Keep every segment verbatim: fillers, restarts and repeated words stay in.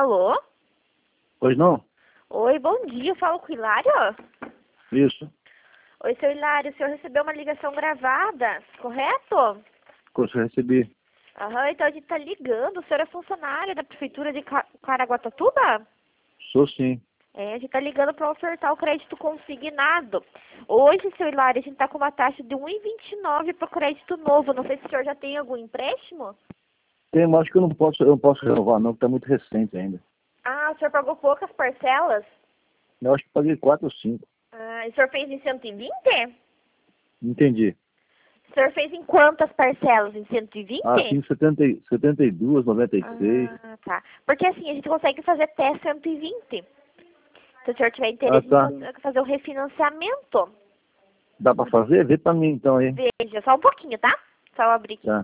Alô? Pois não? Oi, bom dia. Eu falo com o Hilário? Isso. Oi, seu Hilário. O senhor recebeu uma ligação gravada, correto? Coisa que eu recebi. Aham, então a gente tá ligando. O senhor é funcionário da Prefeitura de Ca- Caraguatatuba? Sou sim. É, a gente tá ligando para ofertar o crédito consignado. Hoje, seu Hilário, a gente tá com uma taxa de um vírgula vinte e nove para o crédito novo. Não sei se o senhor já tem algum empréstimo. Tem, mas acho que eu não posso, eu não posso renovar não, porque tá muito recente ainda. Ah, o senhor pagou poucas parcelas? Eu acho que paguei quatro ou cinco. Ah, e o senhor fez em cento e vinte? Entendi. O senhor fez em quantas parcelas? Em cento e vinte? Ah, sim, setenta, e- setenta e duas, noventa e seis. Ah, tá. Porque assim, a gente consegue fazer até cento e vinte. Se o senhor tiver Ah, interesse tá. em fazer o refinanciamento, Dá pra fazer? Vê pra mim então aí. veja, só um pouquinho, tá? Só eu abrir aqui. Tá.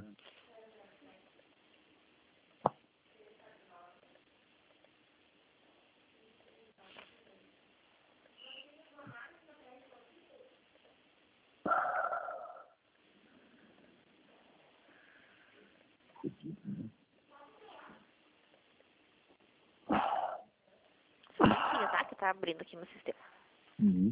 Só um pouquinho, tá? Que tá abrindo aqui no sistema. Uhum.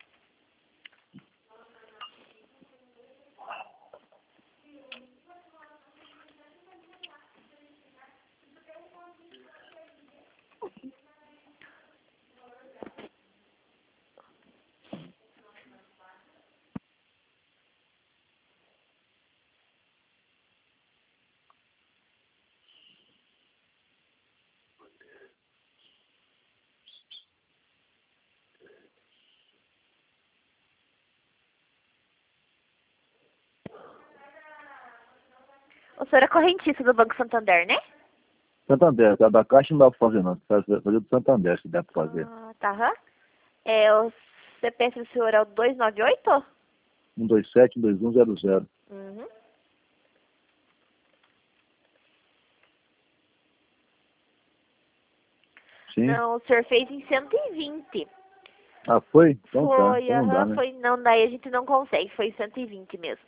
O senhor é correntista do Banco Santander, né? Santander, tá? Da Caixa não dá pra fazer não. Tem que fazer do Santander se der pra fazer. Ah, tá, aham. É, o C P F do senhor é o dois nove oito? um dois sete, um dois um zero zero. Uhum. Sim. Não, o senhor fez em cento e vinte. Ah, foi? Então tá. Foi, Então não dá, aham, né? foi. Não, daí a gente não consegue. Foi cento e vinte mesmo.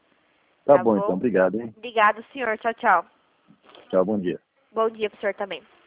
Tá Tá bom então. bom? Obrigado, hein? Obrigado, senhor. Tchau, tchau. Tchau, bom dia. Bom dia pro senhor também.